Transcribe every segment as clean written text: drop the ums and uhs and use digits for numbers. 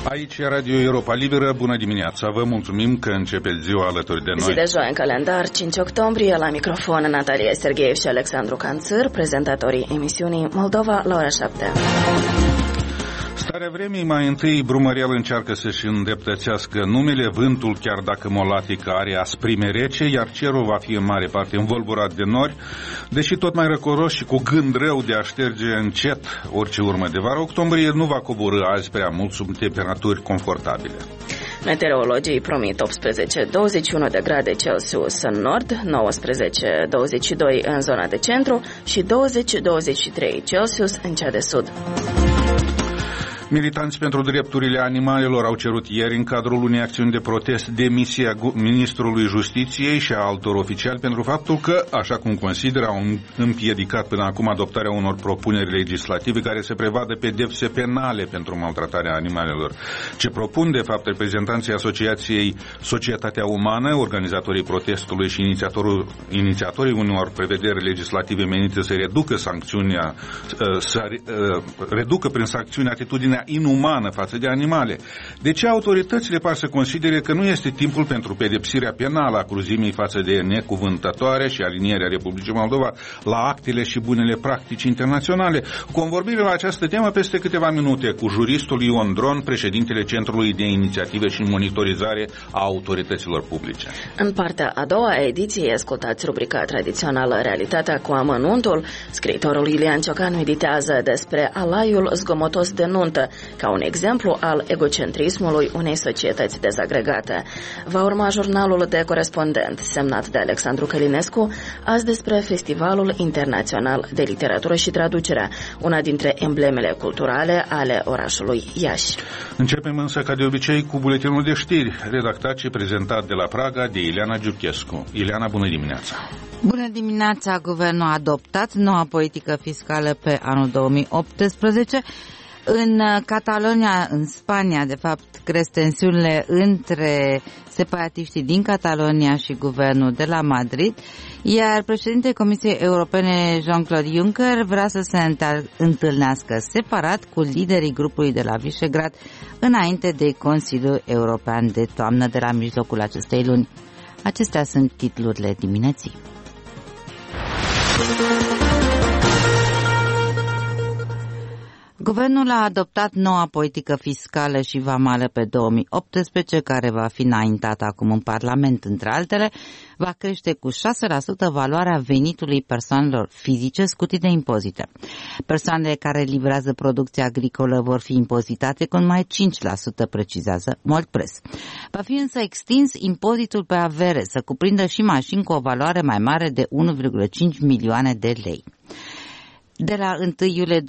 Aici e Radio Europa Liberă, bună dimineața, vă mulțumim că începeți ziua alături de noi. Zi de joi în calendar, 5 octombrie, la microfon Natalia Sergeev și Alexandru Canțăr, prezentatorii emisiunii Moldova la ora 7. Starea vremii, mai întâi Brumărel încearcă să-și îndreptățească numele, vântul, chiar dacă molatică, are asprime rece, iar cerul va fi în mare parte învolburat de nori, deși tot mai răcoros și cu gând rău de a șterge încet orice urmă de vară. Octombrie nu va coborî azi prea mult sub temperaturi confortabile. Meteorologii promit 18-21 de grade Celsius în nord, 19-22 în zona de centru și 20-23 Celsius în cea de sud. Militanți pentru drepturile animalelor au cerut ieri, în cadrul unei acțiuni de protest, demisia ministrului Justiției și a altor oficiali pentru faptul că, așa cum consideră, au împiedicat până acum adoptarea unor propuneri legislative care să prevadă pedepse penale pentru maltratarea animalelor. Ce propun, de fapt, reprezentanții Asociației Societatea Umană, organizatorii protestului și inițiatorii unor prevederi legislative menite să reducă sancțiunea, reducă prin sancțiune atitudinea inumană față de animale. De ce autoritățile par să considere că nu este timpul pentru pedepsirea penală a cruzimii față de necuvântătoare și alinierea Republicii Moldova la actele și bunele practici internaționale? Convorbire la această temă peste câteva minute cu juristul Ion Dron, președintele Centrului de Inițiative și Monitorizare a Autorităților Publice. În partea a doua a ediției ascultați rubrica tradițională Realitatea cu amănuntul. Scriitorul Ilian Ciocanu editează despre alaiul zgomotos de nuntă, ca un exemplu al egocentrismului unei societăți dezagregate. Va urma jurnalul de corespondent, semnat de Alexandru Călinescu, azi despre Festivalul Internațional de Literatură și Traducere, una dintre emblemele culturale ale orașului Iași. Începem însă, ca de obicei, cu buletinul de știri, redactat și prezentat de la Praga de Ileana Giurchescu. Ileana, bună dimineața! Bună dimineața! Guvernul a adoptat noua politică fiscală pe anul 2018. În Catalonia, în Spania, de fapt, cresc tensiunile între separatiștii din Catalonia și guvernul de la Madrid, iar președintele Comisiei Europene Jean-Claude Juncker vrea să se întâlnească separat cu liderii grupului de la Visegrad înainte de Consiliul European de toamnă de la mijlocul acestei luni. Acestea sunt titlurile dimineții. Guvernul a adoptat noua politică fiscală și vamală pe 2018, care va fi înaintată acum în Parlament. Între altele, va crește cu 6% valoarea venitului persoanelor fizice scutite de impozite. Persoanele care livrează producția agricolă vor fi impozitate cu numai 5%, precizează Moldpress. Va fi însă extins impozitul pe avere să cuprindă și mașini cu o valoare mai mare de 1,5 milioane de lei. De la 1 iulie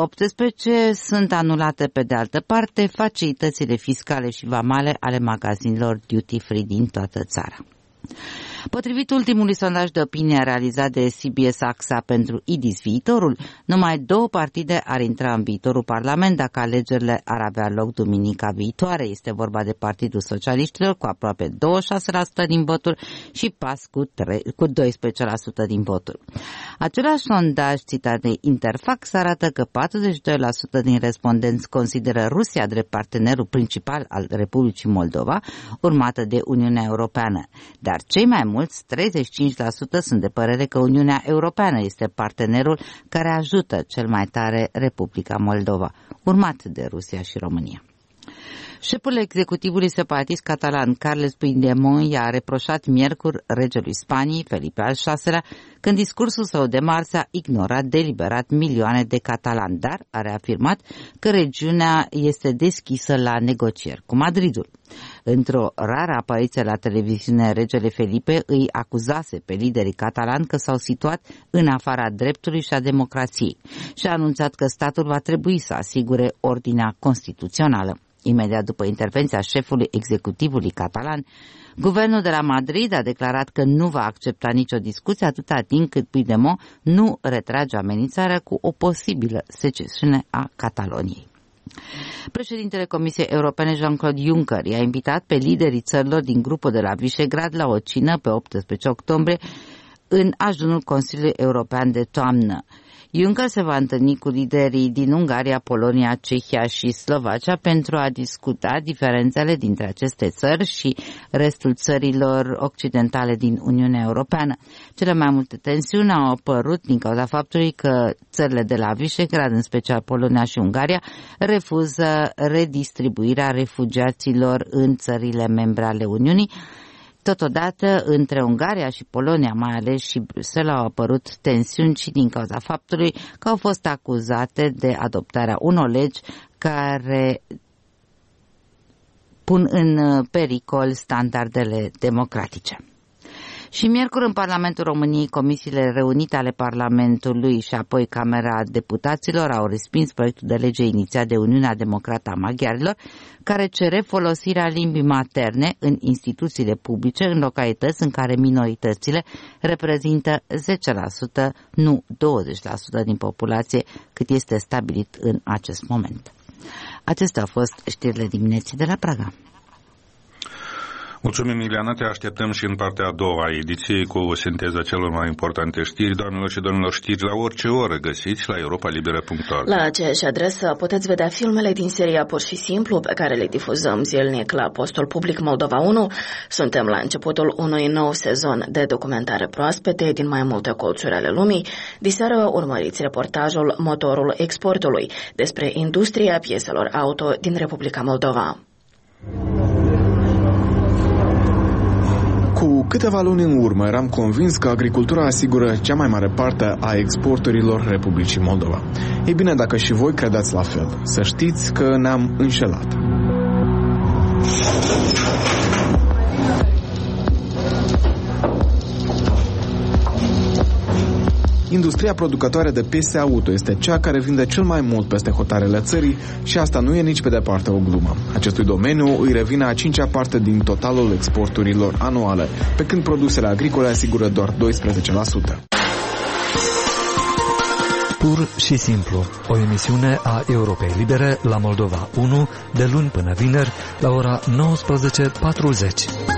2018 sunt anulate pe de altă parte facilitățile fiscale și vamale ale magazinelor duty-free din toată țara. Potrivit ultimului sondaj de opinie realizat de CBS AXA pentru IDIS Viitorul, numai 2 partide ar intra în viitorul Parlament dacă alegerile ar avea loc duminica viitoare. Este vorba de Partidul Socialiștilor cu aproape 26% din voturi și PAS cu 12% din voturi. Același sondaj citat de Interfax arată că 42% din respondenți consideră Rusia drept partenerul principal al Republicii Moldova, urmată de Uniunea Europeană, dar cei mai mulți, 35%, sunt de părere că Uniunea Europeană este partenerul care ajută cel mai tare Republica Moldova, urmat de Rusia și România. Șeful executivului separatist catalan, Carles Puigdemont, i-a reproșat miercuri regelui Spaniei, Felipe al VI-lea, când discursul său de marți a ignorat deliberat milioane de catalani, dar a reafirmat că regiunea este deschisă la negocieri cu Madridul. Într-o rară apariție la televiziune, regele Felipe îi acuzase pe liderii catalani că s-au situat în afara dreptului și a democrației și a anunțat că statul va trebui să asigure ordinea constituțională. Imediat după intervenția șefului executivului catalan, guvernul de la Madrid a declarat că nu va accepta nicio discuție atâta timp cât Puigdemont nu retrage amenințarea cu o posibilă secesiune a Cataloniei. Președintele Comisiei Europene Jean-Claude Juncker i-a invitat pe liderii țărilor din grupul de la Visegrad la o cină pe 18 octombrie în ajunul Consiliului European de toamnă. Juncker se va întâlni cu liderii din Ungaria, Polonia, Cehia și Slovacia pentru a discuta diferențele dintre aceste țări și restul țărilor occidentale din Uniunea Europeană. Cele mai multe tensiuni au apărut din cauza faptului că țările de la Visegrad, în special Polonia și Ungaria, refuză redistribuirea refugiaților în țările membre ale Uniunii. Totodată, între Ungaria și Polonia, mai ales și Bruxelles, au apărut tensiuni și din cauza faptului că au fost acuzate de adoptarea unor legi care pun în pericol standardele democratice. Și miercuri în Parlamentul României, comisiile reunite ale Parlamentului și apoi Camera Deputaților au respins proiectul de lege inițiat de Uniunea Democrată a Maghiarilor, care cere folosirea limbii materne în instituțiile publice în localități în care minoritățile reprezintă 10%, nu 20% din populație, cât este stabilit în acest moment. Acestea au fost știrile dimineții de la Praga. Mulțumim, Ileana, te așteptăm și în partea a doua a ediției cu o sinteză celor mai importante știri. Doamnelor și domnilor, știri la orice oră găsiți la europalibera.org. La aceeași adresă puteți vedea filmele din seria Pur și Simplu, pe care le difuzăm zilnic la postul public Moldova 1. Suntem la începutul unui nou sezon de documentare proaspete din mai multe colțuri ale lumii. Diseară urmăriți reportajul Motorul exportului despre industria pieselor auto din Republica Moldova. Cu câteva luni în urmă eram convins că agricultura asigură cea mai mare parte a exporturilor Republicii Moldova. Ei bine, dacă și voi credeți la fel, să știți că ne-am înșelat. Industria producătoare de piese auto este cea care vinde cel mai mult peste hotarele țării și asta nu e nici pe departe o glumă. Acestui domeniu îi revine a 5-a parte din totalul exporturilor anuale, pe când produsele agricole asigură doar 12%. Pur și simplu, o emisiune a Europei Libere la Moldova 1, de luni până vineri, la ora 19:40.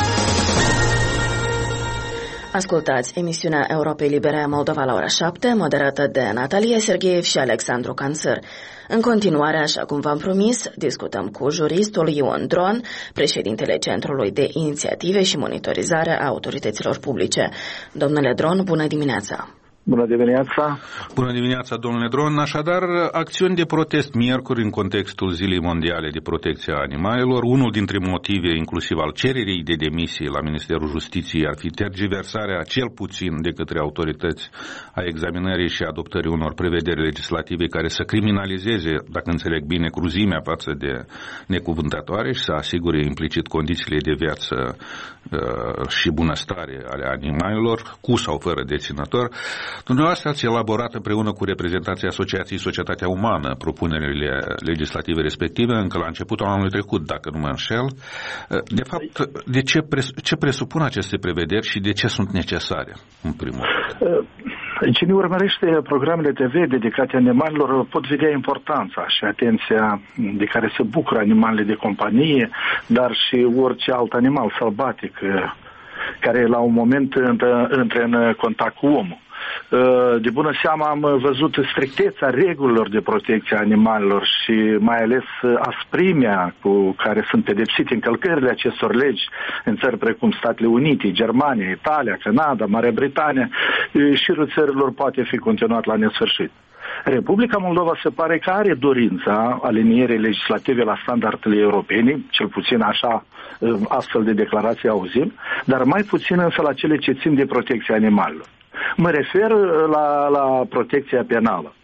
Ascultați emisiunea Europei Libere Moldova la ora 7, moderată de Natalia Sergeev și Alexandru Canțăr. În continuare, așa cum v-am promis, discutăm cu juristul Ion Dron, președintele Centrului de Inițiative și Monitorizare a Autorităților Publice. Domnule Dron, bună dimineața! Bună dimineața! Bună dimineața, domnule Dron. Așadar, acțiuni de protest miercuri în contextul Zilei Mondiale de Protecție a Animalelor. Unul dintre motive, inclusiv al cererii de demisie la Ministerul Justiției, ar fi tergiversarea, cel puțin de către autorități, a examinării și adoptării unor prevederi legislative care să criminalizeze, dacă înțeleg bine, cruzimea față de necuvântatoare și să asigure implicit condițiile de viață și bunăstare ale animalelor, cu sau fără deținător. Dumneavoastră ați elaborat împreună cu reprezentanții Asociației Societatea Umană propunerile legislative respective încă la începutul anului trecut, dacă nu mă înșel. De fapt, ce presupun aceste prevederi și de ce sunt necesare, în primul rând? Cine urmărește programele TV dedicate animalelor pot vedea importanța și atenția de care se bucură animalele de companie, dar și orice alt animal sălbatic care la un moment intră în contact cu omul. De bună seamă am văzut strictețea regulilor de protecție a animalelor și mai ales asprimea cu care sunt pedepsite încălcările acestor legi în țări precum Statele Unite, Germania, Italia, Canada, Marea Britanie. Șirul țărilor poate fi continuat la nesfârșit. Republica Moldova se pare că are dorința alinierii legislative la standardele europene, cel puțin așa astfel de declarații auzim, dar mai puțin însă la cele ce țin de protecția animalelor. Mă refer la protecția penală.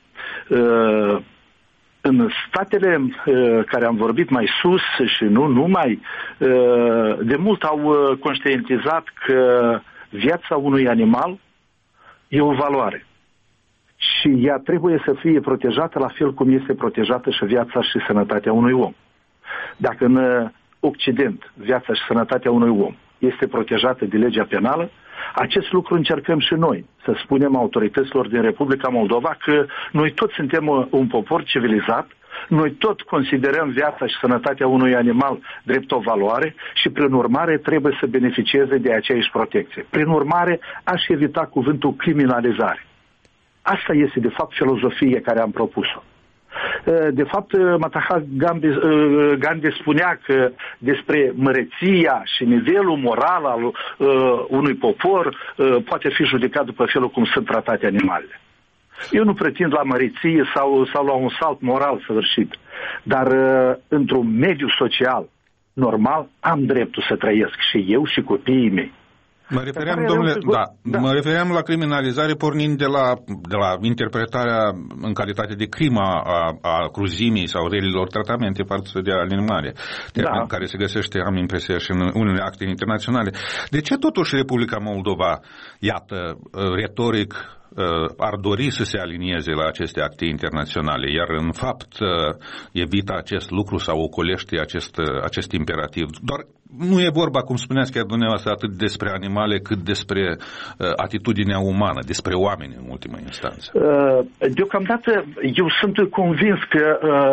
În statele care am vorbit mai sus și nu numai, de mult au conștientizat că viața unui animal e o valoare. Și ea trebuie să fie protejată la fel cum este protejată și viața și sănătatea unui om. Dacă în Occident viața și sănătatea unui om este protejată de legea penală, acest lucru încercăm și noi, să spunem autorităților din Republica Moldova că noi toți suntem un popor civilizat, noi tot considerăm viața și sănătatea unui animal drept o valoare și prin urmare trebuie să beneficieze de aceeași protecție. Prin urmare aș evita cuvântul criminalizare. Asta este, de fapt, filozofia care am propus-o. De fapt, Mahatma Gandhi spunea că despre măreția și nivelul moral al unui popor poate fi judecat după felul cum sunt tratate animalele. Eu nu pretind la măreție sau la un salt moral săvârșit, dar într-un mediu social normal am dreptul să trăiesc și eu și copiii mei. Mă refeream, domnule, mă refeream la criminalizare pornind de la interpretarea în calitate de crimă a cruzimii sau relilor tratamente față de animale, care se găsește, am impresia, și în unele acte internaționale. De ce totuși Republica Moldova, iată, retoric, ar dori să se alinieze la aceste acte internaționale, iar în fapt evită acest lucru sau ocolește acest imperativ? Doar nu e vorba, cum spuneați chiar dumneavoastră, atât despre animale, cât despre atitudinea umană, despre oameni în ultima instanță. Deocamdată eu sunt convins că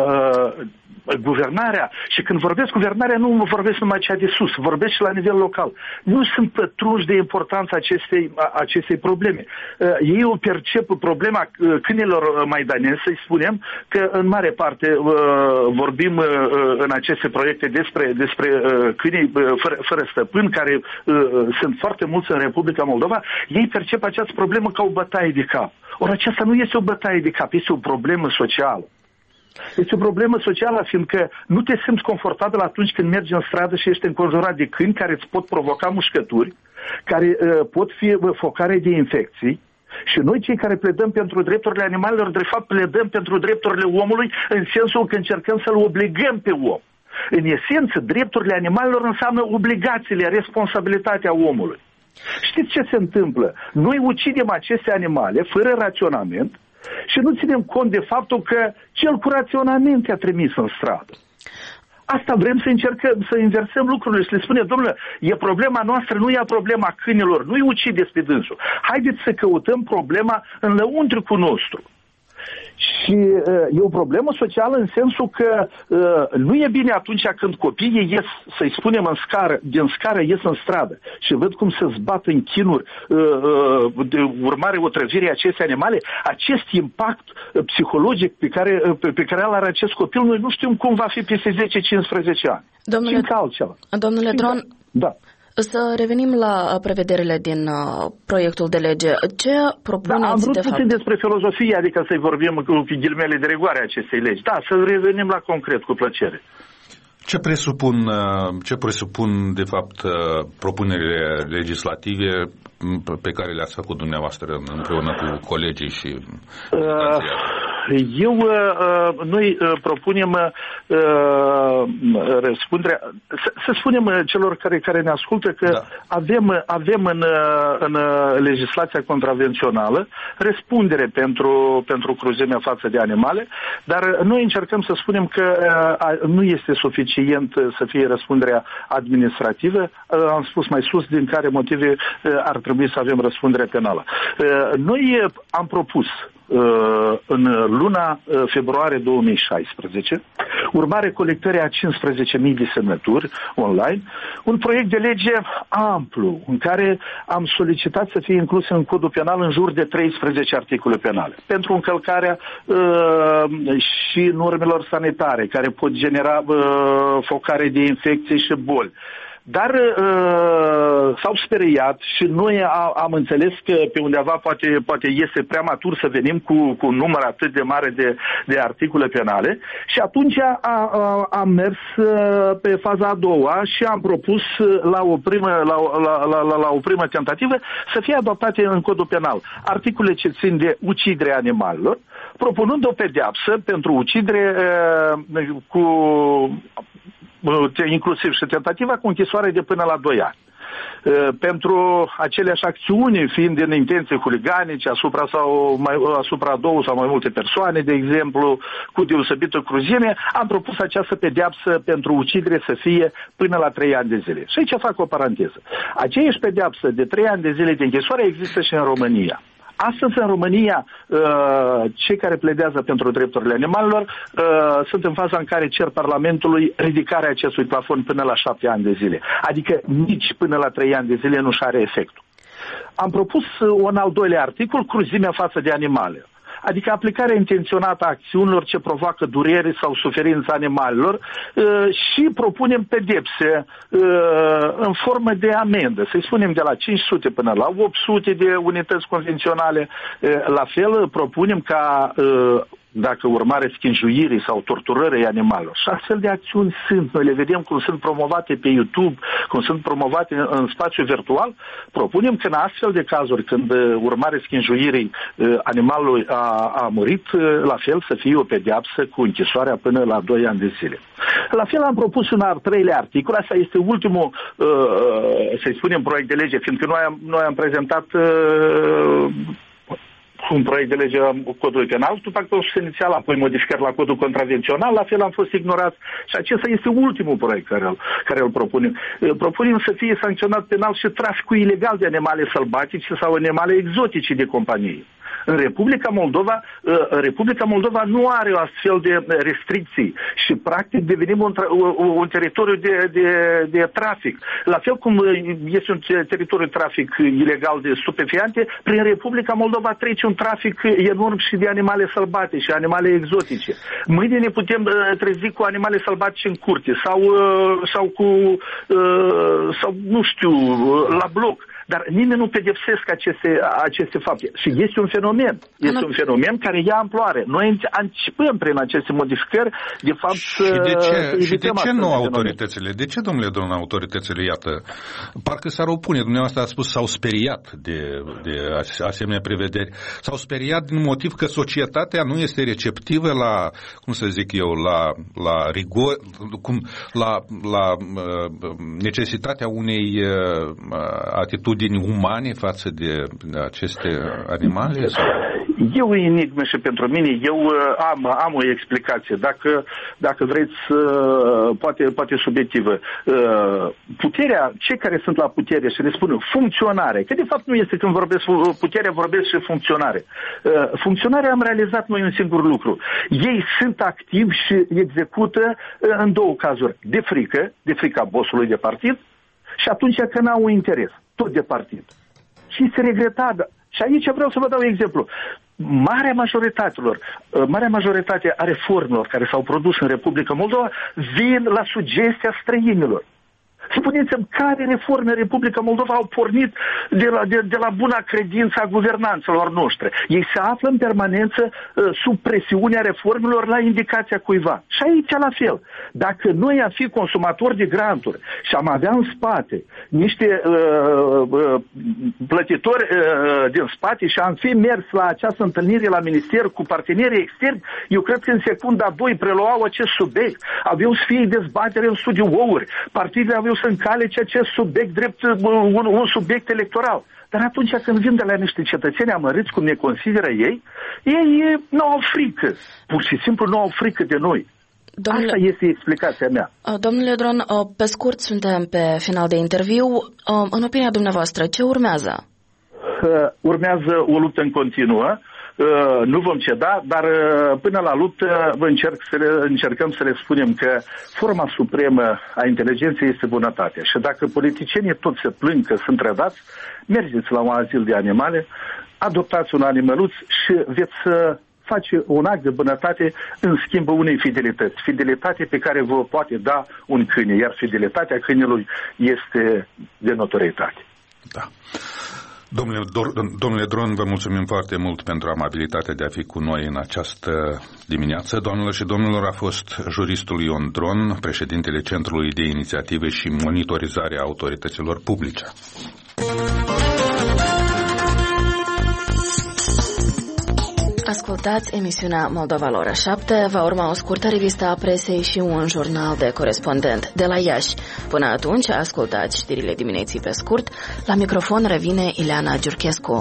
guvernarea, și când vorbesc guvernarea, nu vorbesc numai cea de sus, vorbesc și la nivel local. Nu sunt pătrunși de importanța acestei probleme. Ei o percep problema câinilor maidanezi, să-i spunem, că în mare parte vorbim în aceste proiecte despre câinii fără stăpân, care sunt foarte mulți în Republica Moldova. Ei percep această problemă ca o bătaie de cap. Ori aceasta nu este o bătaie de cap, este o problemă socială. Este o problemă socială, fiindcă nu te simți confortabil atunci când mergi în stradă și ești înconjurat de câini care îți pot provoca mușcături, care pot fi focare de infecții. Și noi, cei care pledăm pentru drepturile animalelor, de fapt pledăm pentru drepturile omului în sensul că încercăm să-l obligăm pe om. În esență, drepturile animalelor înseamnă obligațiile, responsabilitatea omului. Știți ce se întâmplă? Noi ucidem aceste animale fără raționament și nu ținem cont de faptul că cel cu raționament te-a trimis în stradă. Asta vrem să încercăm, să inversăm lucrurile și le spune, domnule, e problema noastră, nu e problema câinilor, nu-i ucideți pe dânsul. Haideți să căutăm problema în lăuntricul nostru. Și e o problemă socială în sensul că nu e bine atunci când copiii ies, să-i spunem, din scară ies în stradă și văd cum se zbat în chinuri de urmare otrăvirii acestei animale, acest impact psihologic pe care îl are acest copil, noi nu știm cum va fi peste 10-15 ani. Domnule Dron, da. Să revenim la prevederile din proiectul de lege. Ce propuneți, am vrut de fapt? puțin despre filozofie, adică să-i vorbim cu ghilimele de rigoare acestei legi. Da, să revenim la concret, cu plăcere. Ce presupun, de fapt, propunerile legislative pe care le-ați făcut dumneavoastră împreună cu colegii și noi propunem răspunderea, să spunem celor care ne ascultă că avem în legislația contravențională răspundere pentru cruzimea față de animale, dar noi încercăm să spunem că nu este suficient să fie răspunderea administrativă. Am spus mai sus din care motive ar trebui să avem răspundere penală. Noi am propus în luna februarie 2016, urmare colectării a 15.000 de semnături online, un proiect de lege amplu, în care am solicitat să fie inclus în codul penal în jur de 13 articole penale, pentru încălcarea și normelor sanitare, care pot genera focare de infecții și boli. Dar s-au speriat și noi am înțeles că pe undeva poate iese prematur să venim cu un număr atât de mare de articole penale și atunci am mers pe faza a doua și am propus la o primă tentativă să fie adoptate în codul penal articole ce țin de uciderea animalelor, propunând o pedeapsă pentru ucidere inclusiv și tentativa cu închisoare de până la 2 ani. Pentru aceleași acțiuni, fiind în intenții huliganice asupra 2 sau mai multe persoane, de exemplu, cu deosebită cruzime, am propus această pedeapsă pentru ucidere să fie până la 3 ani de zile. Și aici fac o paranteză. Aceeași pedeapsă de 3 ani de zile de închisoare există și în România. Astăzi, în România, cei care pledează pentru drepturile animalelor sunt în faza în care cer Parlamentului ridicarea acestui plafon până la 7 ani de zile. Adică nici până la 3 ani de zile nu și are efectul. Am propus un al doilea articol, cruzimea față de animale. Adică aplicarea intenționată a acțiunilor ce provoacă durere sau suferință animalelor și propunem pedepse în formă de amendă, să-i spunem de la 500 până la 800 de unități convenționale. La fel propunem ca dacă urmare schinjuirii sau torturării animalelor. Și astfel de acțiuni sunt. Noi le vedem cum sunt promovate pe YouTube, cum sunt promovate în spațiu virtual. Propunem că în astfel de cazuri, când urmare schinjuirii animalului a murit, la fel să fie o pedeapsă cu închisoarea până la 2 ani de zile. La fel am propus un al treilea articol. Asta este ultimul, să-i spunem, proiect de lege, fiindcă noi am prezentat un proiect de lege a codului penal, după actul inițial, apoi modificări la codul contravențional, la fel am fost ignorați și acesta este ultimul proiect care îl propunem. Propunem să fie sancționat penal și traficul ilegal de animale sălbatice sau animale exotice de companie. În Republica Moldova nu are o astfel de restricții și practic devenim un teritoriu de trafic. La fel cum este un teritoriu de trafic ilegal de stupefiante, prin Republica Moldova trece un trafic enorm și de animale sălbatice și animale exotice. Mâine ne putem trezi cu animale sălbatice în curte sau nu știu, la bloc. Dar nimeni nu pedepsesc aceste fapte. Și este un fenomen. Este un fenomen care ia amploare. Noi anticipăm prin aceste modificări, de fapt, și de ce nu autoritățile? De ce, domnule Dron, autoritățile, iată, parcă s-ar opune, dumneavoastră a spus, s-au speriat de asemenea prevederi. S-au speriat din motiv că societatea nu este receptivă la, cum să zic eu, la rigor, la necesitatea unei atitudini umane față de aceste animale? E o enigmă și pentru mine. Eu am o explicație. Dacă vreți, poate subiectivă. Puterea, cei care sunt la putere și le spun funcționare, că de fapt nu este când vorbesc puterea, vorbesc și funcționare. Funcționarea am realizat noi un singur lucru. Ei sunt activi și execută în două cazuri. De frica bossului de partid și atunci când au un interes, tot de partid. Și este regretabil. Și aici vreau să vă dau un exemplu. Marea majoritate a reformelor care s-au produs în Republica Moldova vin la sugestia străinilor. Spuneți-mi, care reforme în Republica Moldova au pornit de la buna credință a guvernanților noștri? Ei se află în permanență sub presiunea reformelor la indicația cuiva. Și aici la fel. Dacă noi am fi consumatori de granturi și am avea în spate niște plătitori din spate și am fi mers la această întâlnire la minister cu partenerii externi, eu cred că în secunda 2 preluau acest subiect. Aveau să fie dezbatere în studiouri. Partidele aveau să încalece acest subiect drept un subiect electoral. Dar atunci când vin de la niște cetățeni amărâți, cum ne consideră ei nu au frică. Pur și simplu nu au frică de noi. Asta este explicația mea. Domnule Dron, pe scurt, suntem pe final de interviu. În opinia dumneavoastră, ce urmează? Urmează o luptă în continuă. Nu vom ceda, dar până la luptă încercăm să le spunem că forma supremă a inteligenței este bunătatea. Și dacă politicienii tot se plâng că sunt trădați, mergeți la un azil de animale, adoptați un animăluț și veți face un act de bunătate în schimbul unei fidelități. Fidelitate pe care vă poate da un câine, iar fidelitatea câinelui este de notorietate. Da. Domnule Dron, vă mulțumim foarte mult pentru amabilitatea de a fi cu noi în această dimineață. Doamnelor și domnilor, a fost juristul Ion Dron, președintele Centrului de Inițiative și Monitorizare a Autorităților Publice. Ascultați emisiunea Moldova la ora 7, va urma o scurtă revistă a presei și un jurnal de corespondent de la Iași. Până atunci, ascultați știrile dimineții pe scurt. La microfon revine Ileana Giurchescu.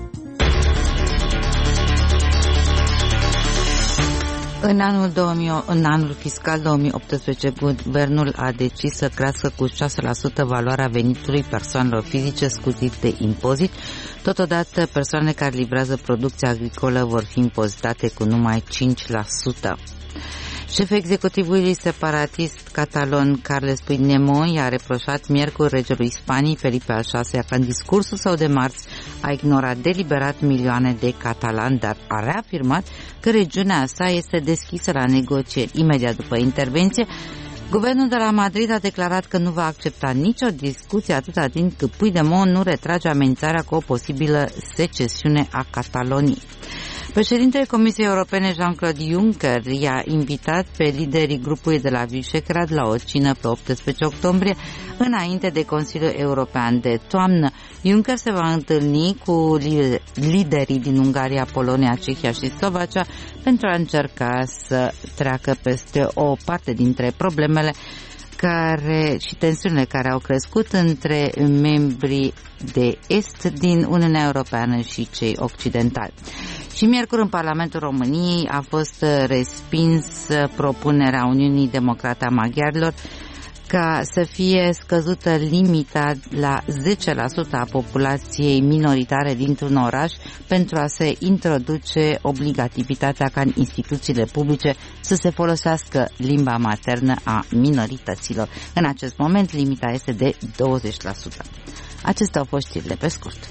În anul fiscal 2018, guvernul a decis să crească cu 6% valoarea venitului persoanelor fizice scutit de impozit. Totodată, persoanele care livrează producția agricolă vor fi impozitate cu numai 5%. Șeful executivului separatist catalon Carles Puigdemont i-a reproșat miercuri regelui Spaniei Felipe al VI-lea că în discursul său de marți a ignorat deliberat milioane de catalani, dar a reafirmat că regiunea sa este deschisă la negocieri. Imediat după intervenție, guvernul de la Madrid a declarat că nu va accepta nicio discuție atâta timp cât Puigdemont nu retrage amenințarea cu o posibilă secesiune a Cataloniei. Președintele Comisiei Europene Jean-Claude Juncker i-a invitat pe liderii grupului de la Visegrad la o cină pe 18 octombrie, înainte de Consiliul European de toamnă. Juncker se va întâlni cu liderii din Ungaria, Polonia, Cehia și Slovacia pentru a încerca să treacă peste o parte dintre problemele și tensiunile care au crescut între membrii de est din Uniunea Europeană și cei occidentali. Și miercuri în Parlamentul României a fost respins propunerea Uniunii Democrate a Maghiarilor ca să fie scăzută limita la 10% a populației minoritare dintr-un oraș pentru a se introduce obligativitatea ca în instituțiile publice să se folosească limba maternă a minorităților. În acest moment limita este de 20%. Acestea au fost știrile pe scurt.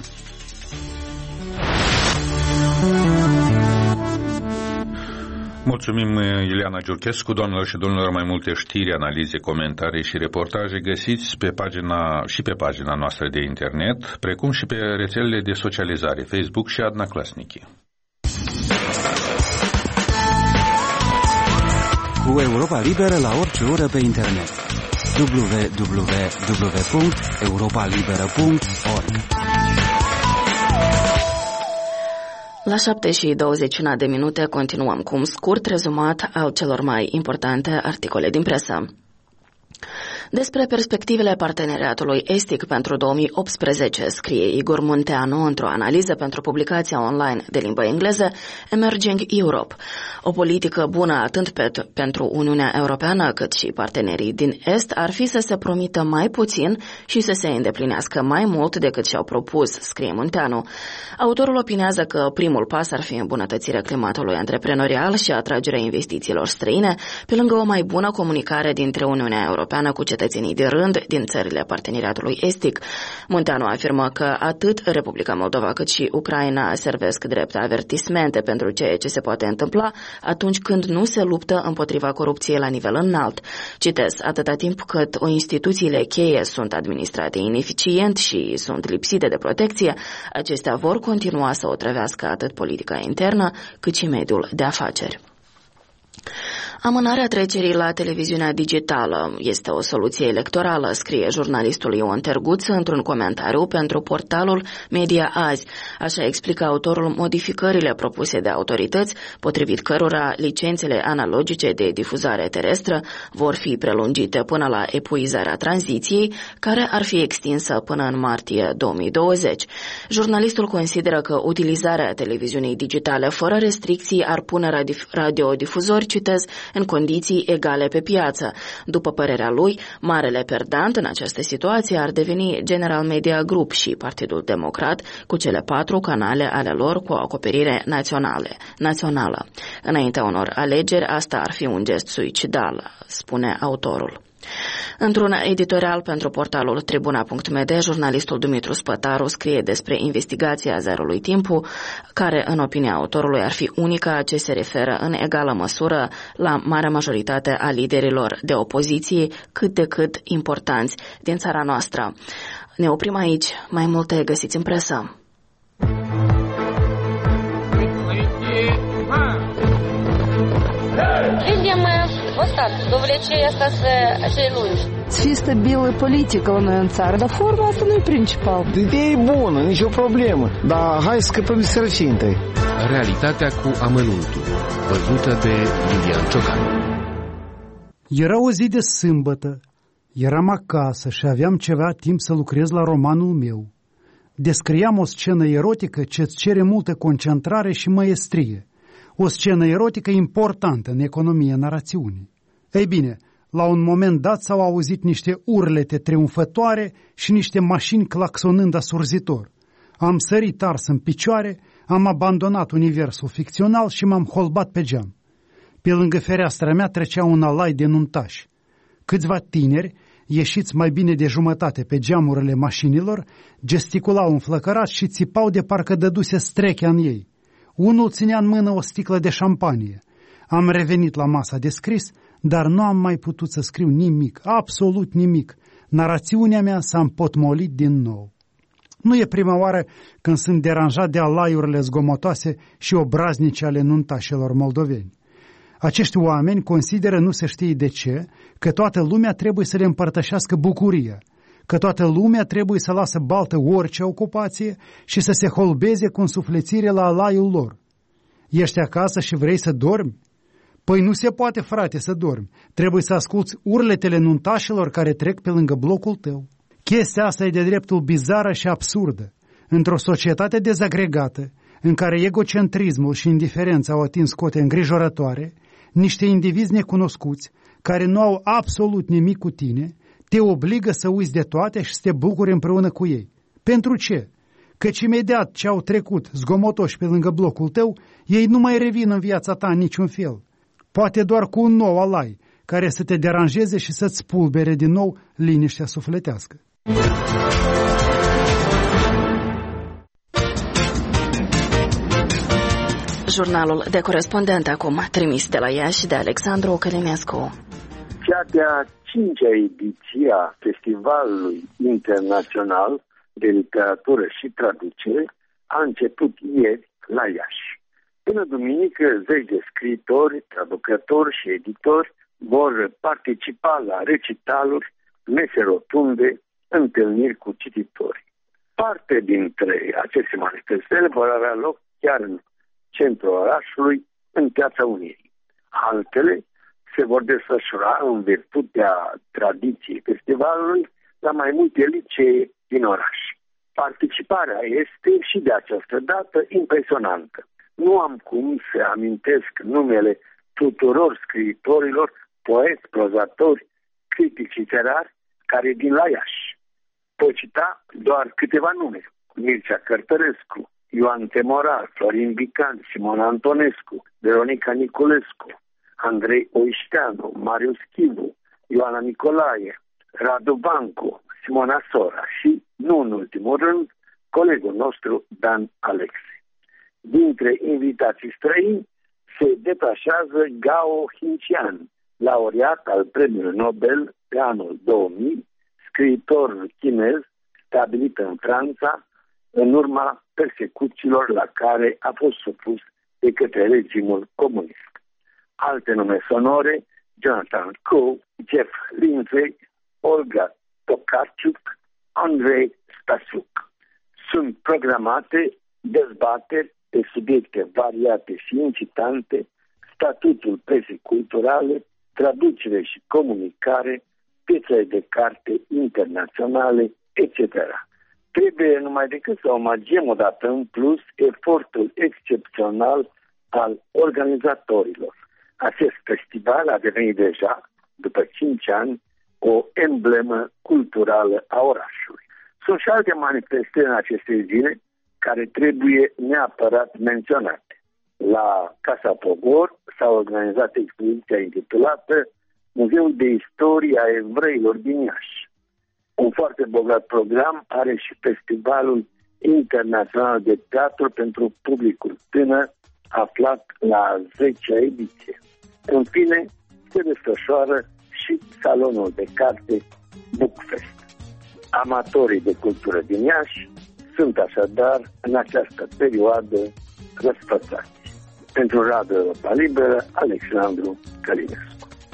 Mulțumim, Ileana Giurchescu. Doamnelor și domnilor, mai multe știri, analize, comentarii și reportaje găsiți pe pagina noastră de internet, precum și pe rețelele de socializare Facebook și Одноклассники. Cu Europa Liberă la orice oră pe internet. www.europalibera.org. La 7:21 de minute continuăm cu un scurt rezumat al celor mai importante articole din presă. Despre perspectivele parteneriatului estic pentru 2018, scrie Igor Munteanu într-o analiză pentru publicația online de limbă engleză Emerging Europe. O politică bună atât pentru Uniunea Europeană cât și partenerii din Est ar fi să se promită mai puțin și să se îndeplinească mai mult decât și-au propus, scrie Munteanu. Autorul opinează că primul pas ar fi îmbunătățirea climatului antreprenorial și atragerea investițiilor străine, pe lângă o mai bună comunicare dintre Uniunea Europeană cu cetățenii de rând din țările parteneriatului estic. Munteanu afirmă că atât Republica Moldova cât și Ucraina servesc drept avertismente pentru ceea ce se poate întâmpla atunci când nu se luptă împotriva corupției la nivel înalt. Citez, atâta timp cât instituțiile cheie sunt administrate ineficient și sunt lipsite de protecție, acestea vor continua să otrăvească atât politica internă cât și mediul de afaceri. Amânarea trecerii la televiziunea digitală este o soluție electorală, scrie jurnalistul Ion Terguț într-un comentariu pentru portalul Media Azi. Așa explică autorul modificările propuse de autorități, potrivit cărora licențele analogice de difuzare terestră vor fi prelungite până la epuizarea tranziției, care ar fi extinsă până în martie 2020. Jurnalistul consideră că utilizarea televiziunii digitale fără restricții ar pune radiodifuzori, citez, în condiții egale pe piață. După părerea lui, marele perdant în această situație ar deveni General Media Group și Partidul Democrat, cu cele 4 canale ale lor cu o acoperire națională. Înaintea unor alegeri, asta ar fi un gest suicidal, spune autorul. Într-un editorial pentru portalul Tribuna.md, jurnalistul Dumitru Spătaru scrie despre investigația Zerului Timpu, care, în opinia autorului, ar fi unica ce se referă în egală măsură la marea majoritate a liderilor de opoziție, cât de cât importanți din țara noastră. Ne oprim aici, mai multe găsiți în presă. До влечения цієї лунжі. Чисто белая политика у нас в царі. Да форма asta nu-i principal. Ideea e bună, nicio problemă. Dar hai să scăpăm de sărăcie întâi. Realitatea cu amănuntul. Văzută de Lilian Ciocan. Era o zi de sâmbătă. Eram acasă și aveam ceva timp să lucrez la romanul meu. Descriam o scenă erotică ce-ți cere multă concentrare și măiestrie. O scenă erotică importantă în economia narațiunii. Ei bine, la un moment dat s-au auzit niște urlete triumfătoare și niște mașini claxonând asurzitor. Am sărit ars în picioare, am abandonat universul ficțional și m-am holbat pe geam. Pe lângă fereastra mea trecea un alai de nuntași. Câțiva tineri, ieșiți mai bine de jumătate pe geamurile mașinilor, gesticulau înflăcărat și țipau de parcă dăduse strechea în ei. Unul ținea în mână o sticlă de șampanie. Am revenit la masa de scris, dar nu am mai putut să scriu nimic, absolut nimic. Narațiunea mea s-a împotmolit din nou. Nu e prima oară când sunt deranjat de alaiurile zgomotoase și obraznice ale nuntașilor moldoveni. Acești oameni consideră, nu se știe de ce, că toată lumea trebuie să le împărtășească bucuria, că toată lumea trebuie să lasă baltă orice ocupație și să se holbeze cu însuflețire la alaiul lor. Ești acasă și vrei să dormi? Păi nu se poate, frate, să dormi. Trebuie să asculți urletele nuntașilor care trec pe lângă blocul tău. Chestia asta e de dreptul bizară și absurdă. Într-o societate dezagregată, în care egocentrismul și indiferența au atins cote îngrijorătoare, niște indivizi necunoscuți, care nu au absolut nimic cu tine, te obligă să uiți de toate și să te bucuri împreună cu ei. Pentru ce? Căci imediat ce au trecut zgomotoși pe lângă blocul tău, ei nu mai revin în viața ta în niciun fel. Poate doar cu un nou alai, care să te deranjeze și să-ți spulbere din nou liniștea sufletească. Jurnalul de corespondent acum, trimis de la Iași de Alexandru Călinescu. Cea de-a 5-a ediție a Festivalului Internațional de Literatură și Traducere a început ieri la Iași. Până duminică, zeci de scriitori, traducători și editori vor participa la recitaluri, mese rotunde, întâlniri cu cititori. Parte dintre aceste manifestări vor avea loc chiar în centrul orașului, în Piața Unirii. Altele se vor desfășura în virtutea tradiției festivalului la mai multe licee din oraș. Participarea este și de această dată impresionantă. Nu am cum să amintesc numele tuturor scriitorilor, poeți, prozatori, critici literari care din la Iași. Pot cita doar câteva nume: Mircea Cărtărescu, Ioan Temorar, Florin Bican, Simon Antonescu, Veronica Niculescu, Andrei Oișteanu, Marius Chivu, Ioana Nicolae, Radu Bancu, Simona Sora și, nu în ultimul rând, colegul nostru Dan Alexe. Dintre invitații străini se detașează Gao Hincian, laureat al Premiului Nobel pe anul 2000, scriitor chinez stabilit în Franța în urma persecuțiilor la care a fost supus de către regimul comunist. Alte nume sonore: Jonathan Coe, Jeff Lindsay, Olga Tokarczuk, Andrei Stasiuk. Sunt programate dezbateri pe subiecte variate și incitante, statutul presei culturale, traducere și comunicare, piețele de carte internaționale, etc. Trebuie numai decât să omagiem odată în plus efortul excepțional al organizatorilor. Acest festival a devenit deja, după 5 ani, o emblemă culturală a orașului. Sunt și alte manifestări în aceste zile care trebuie neapărat menționate. La Casa Pogor s-a organizat expoziția intitulată Muzeul de Istorie a Evreilor din Iași. Un foarte bogat program are și Festivalul Internațional de Teatru pentru publicul tânăr, aflat la 10-a ediție. În fine, se desfășoară și salonul de carte Bookfest. Amatorii de cultură din Iași sunt așadar în această perioadă răsfățați. Pentru Radio Europa Liberă, Alexandru Călinescu.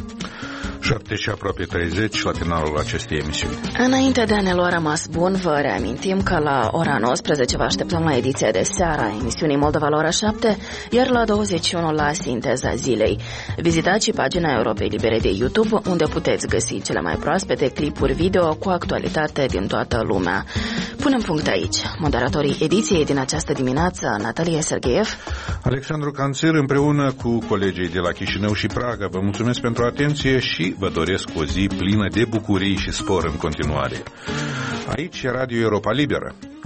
7 și aproape 30 la finalul acestei emisiuni. Înainte de a ne lua rămas bun, vă reamintim că la ora 19 vă așteptăm la ediția de seară a emisiunii Moldova la ora 7, iar la 21 la Sinteza Zilei. Vizitați și pagina Europei Libere de YouTube, unde puteți găsi cele mai proaspete clipuri video cu actualitate din toată lumea. Punem punct aici. Moderatorii ediției din această dimineață, Natalia Sergeev, Alexandru Canțel, împreună cu colegii de la Chișinău și Praga, vă mulțumesc pentru atenție și vă doresc o zi plină de bucurii și spor în continuare. Aici e Radio Europa Liberă.